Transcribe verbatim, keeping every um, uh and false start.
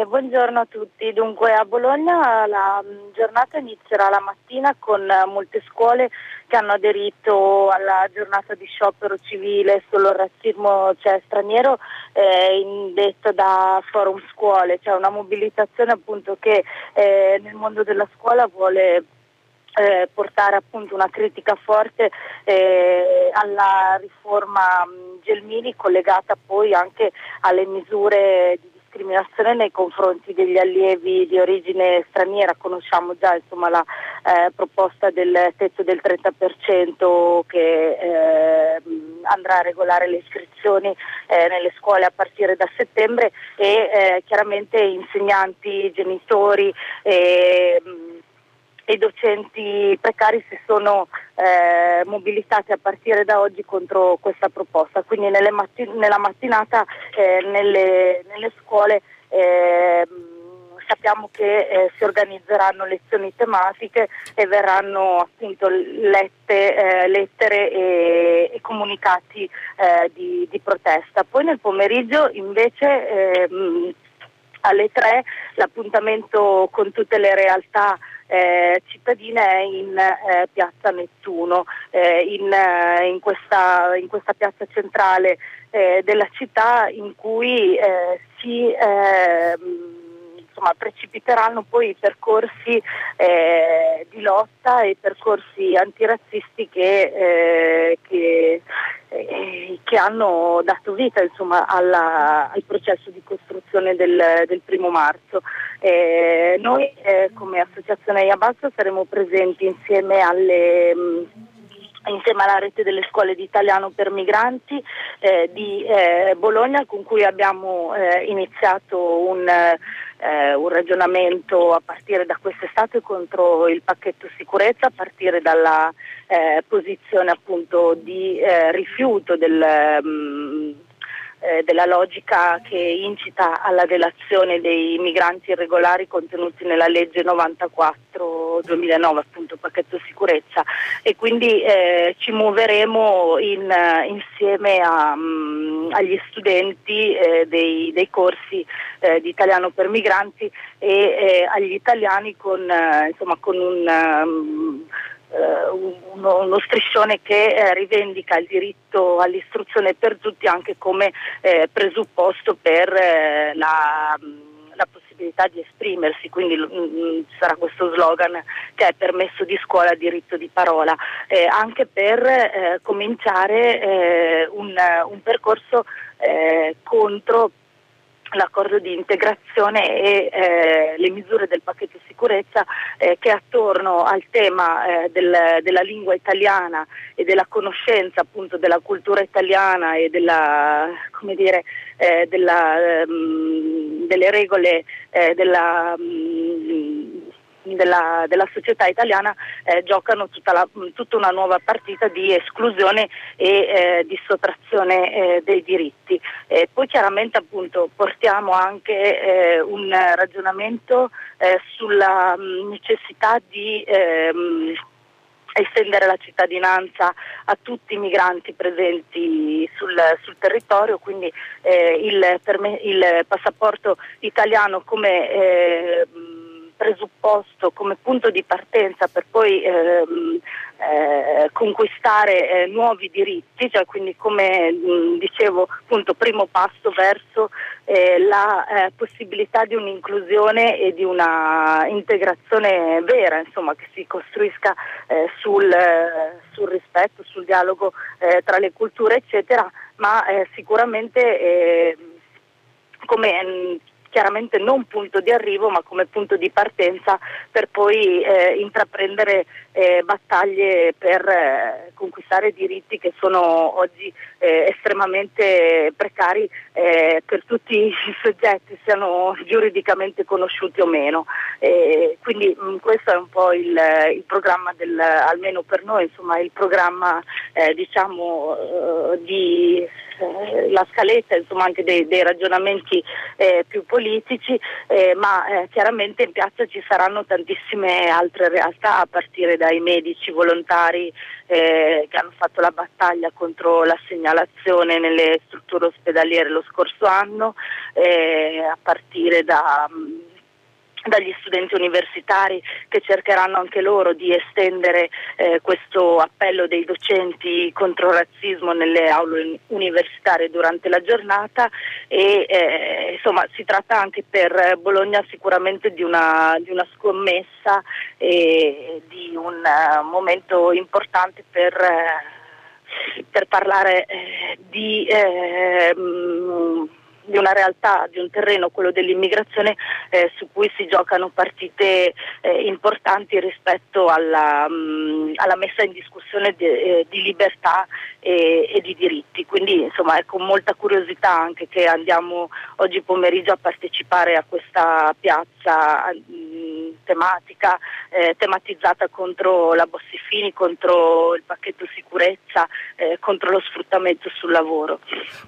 Eh, buongiorno a tutti. Dunque, a Bologna la mh, giornata inizierà la mattina con eh, molte scuole che hanno aderito alla giornata di sciopero civile sullo razzismo, cioè, straniero, eh, indetta da Forum Scuole, cioè una mobilitazione appunto che eh, nel mondo della scuola vuole Eh, portare appunto una critica forte eh, alla riforma mh, Gelmini, collegata poi anche alle misure di discriminazione nei confronti degli allievi di origine straniera. Conosciamo già insomma la eh, proposta del tetto del trenta per cento che eh, andrà a regolare le iscrizioni eh, nelle scuole a partire da settembre e eh, chiaramente insegnanti, genitori e i docenti precari si sono eh, mobilitati a partire da oggi contro questa proposta, quindi nelle matti- nella mattinata eh, nelle, nelle scuole eh, sappiamo che eh, si organizzeranno lezioni tematiche e verranno appunto lette eh, lettere e, e comunicati eh, di, di protesta. Poi nel pomeriggio invece eh, alle tre l'appuntamento con tutte le realtà Eh, cittadine è in eh, piazza Nettuno, eh, in, eh, in, questa, in questa piazza centrale eh, della città in cui eh, si eh, insomma, precipiteranno poi i percorsi eh, di lotta e i percorsi antirazzisti che, eh, che, eh, che hanno dato vita insomma, alla, al processo di costruzione del, del primo marzo. Eh, noi eh, come associazione Iabasso saremo presenti insieme alle mh, insieme alla rete delle scuole di italiano per migranti eh, di eh, Bologna, con cui abbiamo eh, iniziato un, eh, un ragionamento a partire da quest'estate contro il pacchetto sicurezza, a partire dalla eh, posizione appunto di eh, rifiuto del mh, della logica che incita alla delazione dei migranti irregolari contenuti nella legge novantaquattro duemilanove, appunto pacchetto sicurezza, e quindi eh, ci muoveremo in, insieme a, mh, agli studenti eh, dei, dei corsi eh, di italiano per migranti e eh, agli italiani con, eh, insomma, con un um, Uh, uno, uno striscione che eh, rivendica il diritto all'istruzione per tutti anche come eh, presupposto per eh, la, la possibilità di esprimersi, quindi ci sarà questo slogan che è permesso di scuola, diritto di parola, eh, anche per eh, cominciare eh, un, un percorso eh, contro l'accordo di integrazione e eh, le misure del pacchetto sicurezza eh, che attorno al tema eh, del, della lingua italiana e della conoscenza appunto della cultura italiana e della, come dire, eh, della, um, delle regole eh, della um, Della, della società italiana eh, giocano tutta, la, tutta una nuova partita di esclusione e eh, di sottrazione eh, dei diritti. Eh, poi chiaramente appunto portiamo anche eh, un ragionamento eh, sulla mh, necessità di ehm, estendere la cittadinanza a tutti i migranti presenti sul, sul territorio, quindi eh, il, perme- il passaporto italiano come eh, presupposto, come punto di partenza per poi ehm, eh, conquistare eh, nuovi diritti, cioè quindi come mh, dicevo appunto primo passo verso eh, la eh, possibilità di un'inclusione e di una integrazione vera, insomma, che si costruisca eh, sul, eh, sul rispetto, sul dialogo eh, tra le culture eccetera, ma eh, sicuramente eh, come mh, chiaramente non punto di arrivo ma come punto di partenza per poi eh, intraprendere eh, battaglie per eh, conquistare diritti che sono oggi eh, estremamente precari eh, per tutti i soggetti, siano giuridicamente conosciuti o meno. Eh, quindi mh, questo è un po' il, il programma del, almeno per noi, insomma il programma eh, diciamo eh, di eh, la scaletta, insomma anche dei, dei ragionamenti eh, più politici, eh, ma eh, chiaramente in piazza ci saranno tantissime altre realtà, a partire dai medici volontari eh, che hanno fatto la battaglia contro la segnalazione nelle strutture ospedaliere lo scorso anno, eh, a partire da dagli studenti universitari che cercheranno anche loro di estendere eh, questo appello dei docenti contro il razzismo nelle aule universitarie durante la giornata e eh, insomma si tratta anche per Bologna sicuramente di una, di una scommessa e di un uh, momento importante per, uh, per parlare eh, di eh, mh, di una realtà, di un terreno, quello dell'immigrazione, eh, su cui si giocano partite eh, importanti rispetto alla, mh, alla messa in discussione di, eh, di libertà e, e di diritti. Quindi insomma è con molta curiosità anche che andiamo oggi pomeriggio a partecipare a questa piazza mh, tematica, eh, tematizzata contro la Bossi-Fini, contro il pacchetto sicurezza, eh, contro lo sfruttamento sul lavoro.